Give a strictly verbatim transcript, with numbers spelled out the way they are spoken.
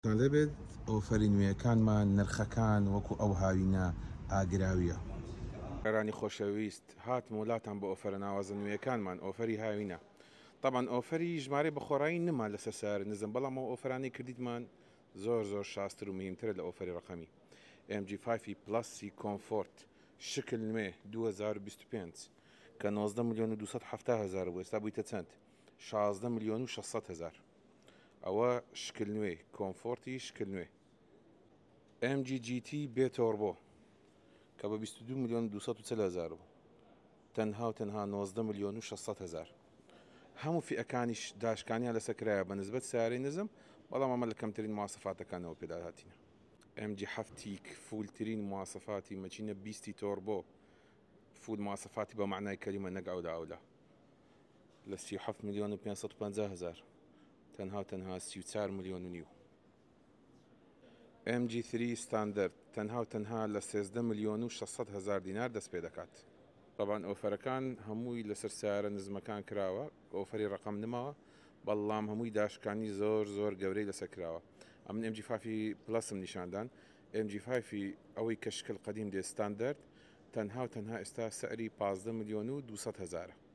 لەبێت ئۆفەری نوێیەکانمان نرخەکان وەکو ئەو هاوینە ئاگراویە. قەرانی خۆشەویست هاتم وڵاتان بە ئۆفەرە ناوازە نوێیەکانمان ئۆفەری هاوینە. طبعاً ئۆفەری ژمارە بەخۆڕایی نما لەسەر سەر نزم بەڵام ئەو ئۆفەرانی کردیتمان زۆر زۆر شاستر و مهمترە لە ئۆفەری ڕقەمی. ئێم جی پێنج پلسی کۆمفۆرت شکل نوێ دوو هەزار و بیست و پێنج کە نۆزدە ملیۆن و دووسەد و حەڤتا هەزار بوو ئێستا بوویتە چەند؟ شازدە ملیۆن و شەشسەد هەزار. ئەوە شکل نوێ کۆمفۆرتی شکل نوێ. ئێم جی جی تی بێ تۆربۆ کە بە بیست و دوو ملیۆن و دووسەد و چل هەزار بوو تەنها و تەنها نۆزدە ملیۆن و شەشسەد هەزار. هەموو فئەکانیش داشکانیان لەسەر کرایە بە نسبەت سیارەی نزم بەڵام ئەمە لە کەمترین مواسەفاتەکانەوە پێدا هاتینە. ئێم جی سەڤن تیک فولترین مواسەفاتی مەچینە بیستی تۆربۆ فول مواسەفاتی بە معنای کەلیمە نەک ئەولا ئەولا لە سی و حەڤت ملیۆن و پێنجسەد و پەنجا هەزار تەنها و تەنها سی و چوار ملیۆن و نیو. ئێم جی سێ ستاندەرد تەنها و تەنها لە سێزدە ملیۆن و شەشسەد هەزار دینار دەست پێ دەکات. طبعاً ئۆفەرەکان هەمووی لەسەر سیارە نزمەکان کراوە ئۆفەری ڕقم نماوە بەڵام هەمووی داشکانی زۆر زۆر گەورەی لەسەر کراوە. ئەمن ئێم جی پێنج پلسم نیشاندان ئێم جی پێنج ئەوەی کە شکل قەدیم دێ ستاندەرد تەنها و تەنها ئێستا سەعری پانزدە ملیۆن و دووسەد هەزارە.